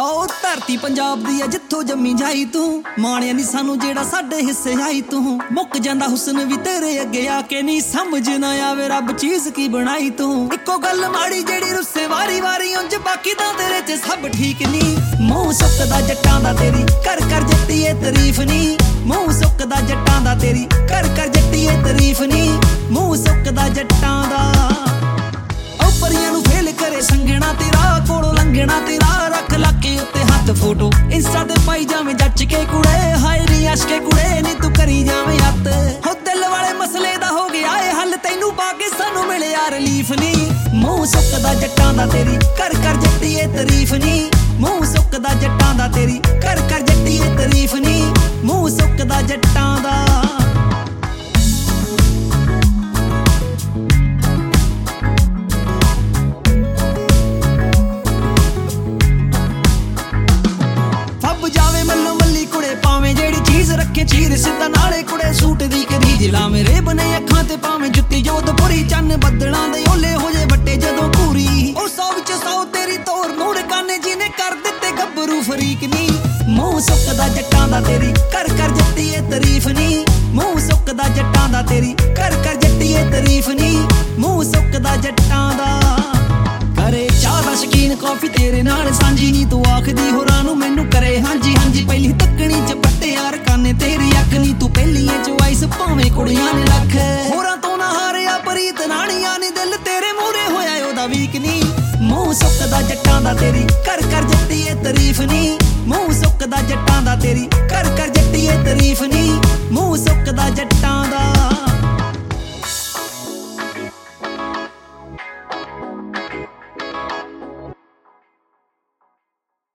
ਆਓ ਧਰਤੀ ਪੰਜਾਬ ਦੀ ਆ ਜਿੱਥੋਂ ਜੰਮੀ ਜਾਈ ਤੂੰ, ਮਾਣਿਆ ਨੀ ਸਾਨੂੰ ਜਿਹੜਾ ਸਾਡੇ ਹਿੱਸੇ ਆਈ ਤੂੰ। ਮੁੱਕ ਜਾਂਦਾ ਹੁਸਨ ਵੀ ਤੇਰੇ ਅੱਗੇ ਆ ਕੇ, ਨੀ ਸਮਝ ਨਾ ਆਵੇ ਰੱਬ ਚੀਜ਼ ਕੀ ਬਣਾਈ ਤੂੰ। ਇੱਕੋ ਗੱਲ ਮਾੜੀ ਜਿਹੜੀ ਰੁੱਸੇ ਵਾਰੀ ਵਾਰੀ ਉਂਝ, ਬਾਕੀ ਤਾਂ ਤੇਰੇ 'ਚ ਸਭ ਠੀਕ ਨੀ। ਮੂੰਹ ਸੁੱਕਦਾ ਜੱਟਾਂ ਦਾ ਤੇਰੀ ਕਰ ਕਰ ਜੱਟੀਏ ਤਾਰੀਫ ਨੀ। ਮੂੰਹ ਸੁੱਕਦਾ ਜੱਟਾਂ ਦਾ ਤੇਰੀ ਕਰ ਕਰ ਜੱਟੀਏ ਤਾਰੀਫ ਨੀ। ਮੂੰਹ ਸੁੱਕਦਾ ਜੱਟਾਂ ਦਾ ਪਰੀਆਂ ਨੂੰ ਫੇਲ ਕਰੇ ਸੰਗਣਾ ਤੇਰਾ, ਕੋਲੋਂ ਲੰਘਣਾ ਤੇਰਾ। ਰੱਖ ਲੱਕੇ ਉੱਤੇ ਹੱਥ ਫੋਟੋ ਇੰਸਟਾ ਤੇ ਪਾਈ ਜਾਵੇਂ ਜੱਚ ਕੇ ਕੁੜੇ। ਹਾਏ ਨੀ ਅਸ਼ਕੇ ਕੁੜੇ ਨੀ ਤੂੰ ਕਰੀ ਜਾਵੇਂ ਹੱਥ। ਹੋ ਦਿਲ ਵਾਲੇ ਮਸਲੇ ਦਾ ਹੋ ਗਿਆ ਏ ਹੱਲ, ਤੈਨੂੰ ਪਾਕਿਸਤਾਨ ਨੂੰ ਮਿਲਿਆ ਰਿਲੀਫ ਨੀ। ਮੂੰਹ ਸੁੱਕਦਾ ਜੱਟਾਂ ਦਾ ਤੇਰੀ ਕਰ ਕਰ ਜੱਟੀਏ ਤਾਰੀਫ ਨੀ। ਮੂੰਹ ਸੁੱਕਦਾ ਜੱਟਾਂ ਦਾ ਤੇਰੀ ਕਰ ਕਰ ਜੱਟੀਏ ਤਾਰੀਫ ਨੀ। ਮੂੰਹ ਸੁੱਕਦਾ ਜੱਟਾਂ ਦਾ ਰੱਖੇ ਚੀਰ ਸਿੱਧਾ ਨਾਲੇ ਕੁੜੇ ਸੂਟ ਦੀ ਕਰੀ ਜਿਲਾ ਮੇਰੇ ਬਨੇ ਅੱਖਾਂ ਤੇ ਪਾਵੇਂ ਜੁੱਤੀ ਜੋਧਪੁਰੀ। ਚੰਨ ਬੱਦਲਾਂ ਦੇ ਓਲੇ ਹੋ ਜੇ ਵੱਟੇ ਜਦੋਂ ਪੂਰੀ। ਉਹ 100 ਵਿੱਚ 100 ਤੇਰੀ ਤੋਰ ਨੂਰ ਕਾਨੇ ਜਿਹਨੇ ਕਰ ਦਿੱਤੇ ਗੱਭਰੂ ਫਰੀਕ ਨੀ। ਮੂੰਹ ਸੁੱਕਦਾ ਜੱਟਾਂ ਦਾ ਤੇਰੀ ਕਰ ਕਰ ਜੱਟੀਏ ਤਾਰੀਫ ਨੀ। ਮੂੰਹ ਸੁੱਕਦਾ ਜੱਟਾਂ ਦਾ ਤੇਰੀ ਕਰ ਕਰ ਜੱਟੀਏ ਤਾਰੀਫ ਨੀ। ਮੂੰਹ ਸੁੱਕਦਾ ਜੱਟਾਂ ਦਾ ਕਰੇ ਚਾਹ ਦਾ ਸ਼ਕੀਨ ਕਾਫੀ ਤੇਰੇ ਨਾਲ ਸਾਂਝੀ ਨੀ। ਤੂੰ ਆਖਦੀ ਹੋਰਾਂ ਨੂੰ ਮੈਨੂੰ ਕਰੇ ਹਾਂਜੀ ਹਾਂਜੀ। ਪਹਿਲੀ ਤੱਕਣੀ ਚ ਪੱਟੇ ਯਾਰ ਕਾਨੇ ਤੇਰੀ ਅੱਖ ਨੀ। ਤੂੰ ਪਹਿਲੀਆਂ ਚੁਆਇਸ ਭਾਵੇਂ ਕੁੜੀਆਂ ਨੇ ਲੱਖ। ਹੋਰਾਂ ਤੋਂ ਨਾ ਹਾਰਿਆ ਪ੍ਰੀਤ ਨਾਣੀਆਂ ਨੀ, ਦਿਲ ਤੇਰੇ ਮੂਹਰੇ ਹੋਇਆ ਉਹਦਾ ਵੀਕ ਨੀ। ਮੂੰਹ ਸੁੱਕਦਾ ਜੱਟਾਂ ਦਾ ਤੇਰੀ ਕਰ ਕਰ ਜੱਟੀਏ ਤਾਰੀਫ ਨੀ। ਮੂੰਹ ਸੁੱਕਦਾ ਜੱਟਾਂ ਦਾ ਤੇਰੀ ਕਰ ਕਰ ਜੱਟੀਏ ਤਾਰੀਫ ਨੀ। ਮੂੰਹ ਸੁੱਕਦਾ ਜੱਟਾਂ ਦਾ